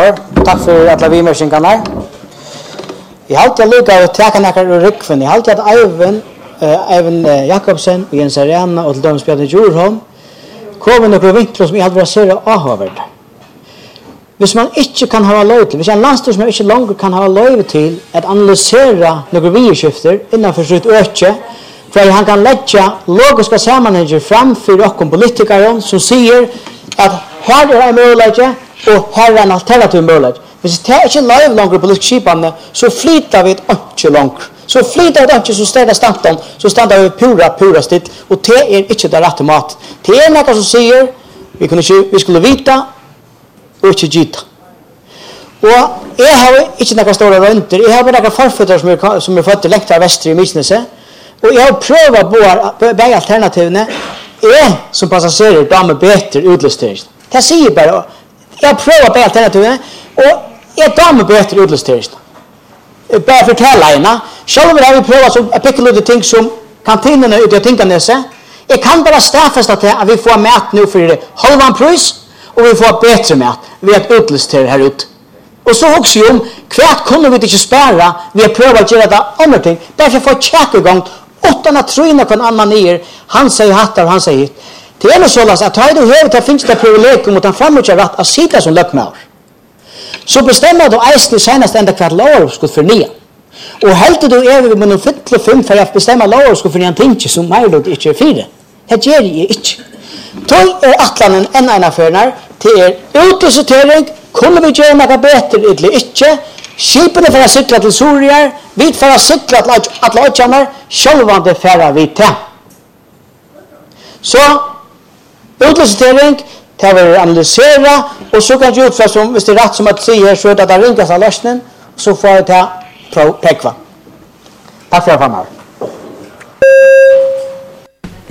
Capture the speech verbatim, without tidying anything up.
Gunnar. Takk for alla vimersingarna. Jag har alltid lyckats att täcka några ur rykven. Jag har alltid att Eivind, uh, Eivind uh, Jakobsen och Jens Arena och till dem spelade Djurholm kommer några vinklar som jag hade varit så avhåvärd. Hvis man inte kan ha lov till, hvis en landstor som inte längre kan ha lov till att analysera några vidskifter innanför sitt öke, för att han kan lägga logiska sammanhang framför och politiker som säger att här är en möjlighet och här är en alternativ möjlighet. Hvis det är inte live längre politisk skipande, så flyttar vi inte långt. Så flyttar vi inte så städa stanton, så stannar vi pura, pura stitt. Och det är inte det rätta mat. Det är något som säger vi, kunde, vi skulle vita och inte gita. Och jag har inte några stora rönter. Jag har bara några förfötter som är, som är född längst av väster i Misnese. Och jag har prövat bägge alternativen. Jag som passagerer damer bättre utlösterisk. Det säger bara. Jag har prövat bägge alternativen. Och jag damer bättre utlösterisk. Bara förtälla ena. Själv har vi prövat att picka lite ting som kantinerna ute i Tinkanese. Jag kan bara stäffasta till att vi får mat nu för halvan pris. Och vi får bättre mat. Vi har utlöster här ute. Och så också om kvart kunde vi inte spara. Vi har prövat att göra det andra ting. Därför får jag tjäka igång. Utan att tryna på en annan ner. Han säger hattar och han säger hit. Det är nog så att har du högt att finns det privilegium mot en framöver rätt att sitta som lökmör. Så bestämmer du eisen senast ända kvart lårskott för nya. Och helt du är vi med en fyttle fem för att bestämma lårskott för en ting som Marlod inte är fyra. Det gör jag inte. Tog är atlanen en ena förnar till er utlicitering. Kunde vi göra något bättre eller inte? Skipen är för att cykla till Surier. Vi för att cykla till Atlantianer. Självande färra vi till. Så utlicitering. Det vill analysera. Och så kan jag utföra som, hvis det är rätt som att säga så att det ringas av lösningen. Så får jag ta pekva. Tack för att jag var med.